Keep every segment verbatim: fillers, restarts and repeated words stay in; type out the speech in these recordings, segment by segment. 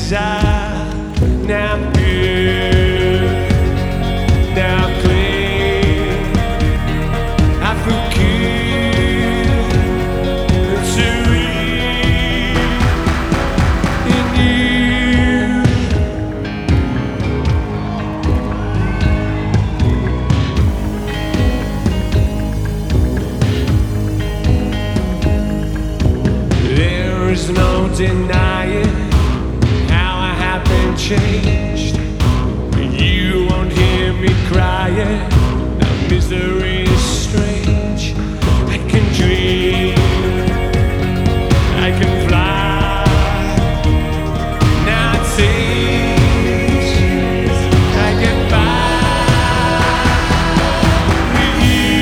desire. Now I'm good, now I'm clean. I feel good and serene in you. There is no denying how I have been changed. You won't hear me crying. The misery is strange. I can dream, I can fly. Now it seems I get by with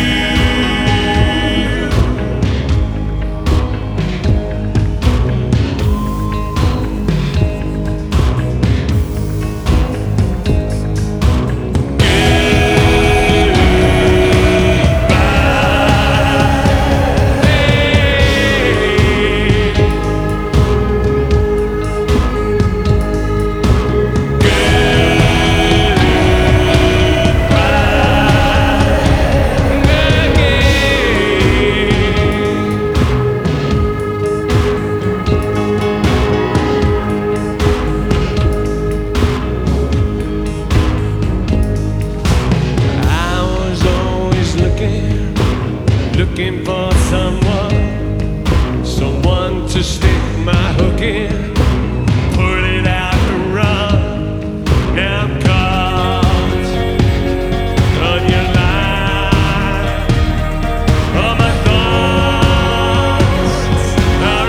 looking for someone, someone to stick my hook in, pull it out and run. Now I'm caught on your line. All my thoughts are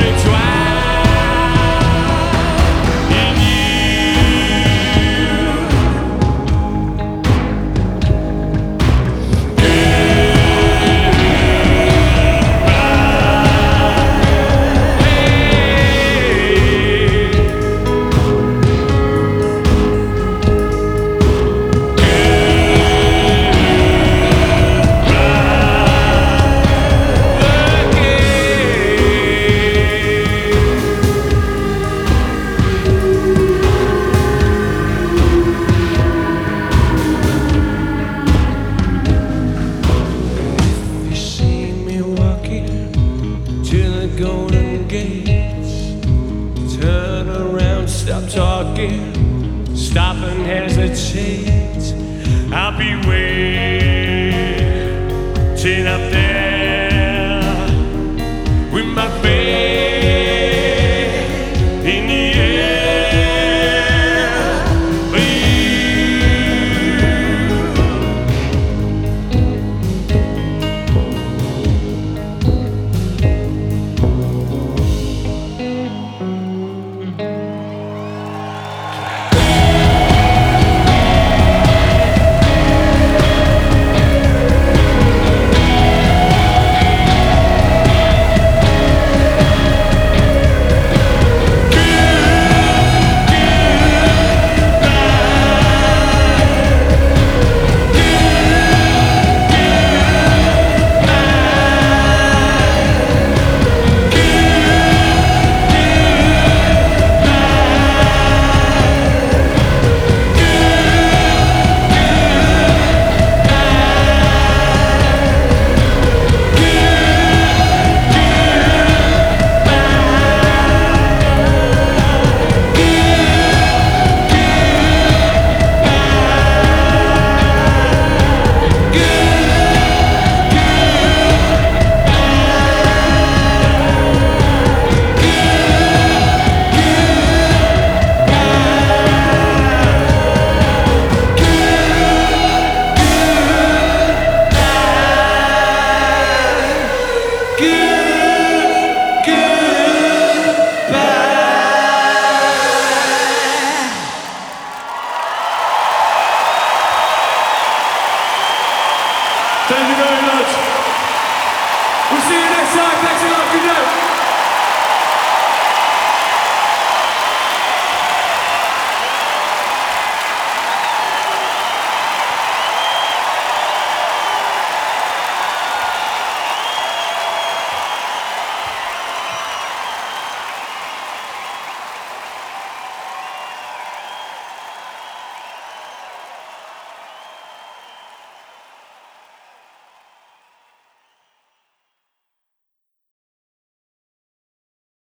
entwined in golden gates. Turn around, stop talking, stop and hesitate. I'll be waiting up there with my faith in the air for Thank you very much. We'll see you